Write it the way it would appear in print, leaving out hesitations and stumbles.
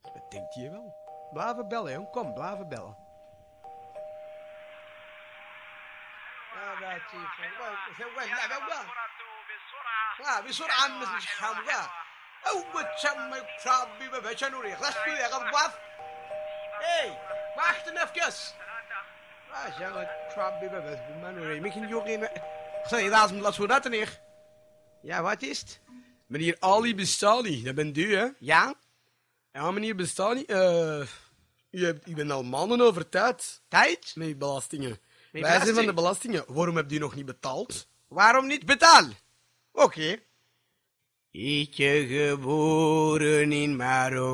Wat denkt je wel? Blijven bellen, jong. Kom, blijven bellen. بسرعة مش حامقة أول تسمى كرابي ببشنوري غسلوا يا غضباف إيه ما احتنا في كاس ما شاء كرابي ببشنوري ممكن يوقين خسي لازم لاسورات niet. Ja, wat is het? Meneer Ali Bestani, dat bent u, hè? Ja? Ja, meneer Bestani, u bent al maanden over tijd. Tijd? Met uw belastingen. Wij zijn van de belastingen. Waarom hebt u nog niet betaald? Waarom niet betalen? Oké. Ik geboren in Marokko.